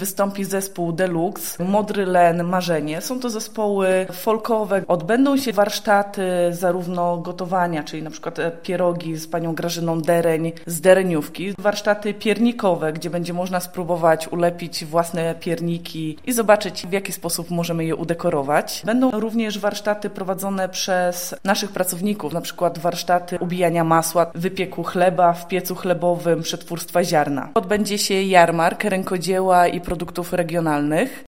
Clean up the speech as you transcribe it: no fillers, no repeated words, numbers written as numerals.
wystąpi zespół Deluxe, Modrylen, Marzenie. Są to zespoły folkowe. Odbędą się warsztaty zarówno gotowania, czyli na przykład pierogi z panią Grażyną Dereń z Dereniówki, warsztaty piernikowe, gdzie będzie można spróbować ulepić własne pierniki i zobaczyć, w jaki sposób możemy je udekorować. Będą również warsztaty prowadzone przez naszych pracowników, na przykład warsztaty ubijania masła, wypieku chleba w piecu chlebowym, przetwórstwa ziarna. Odbędzie się jarmark rękodzieła i produktów regionalnych.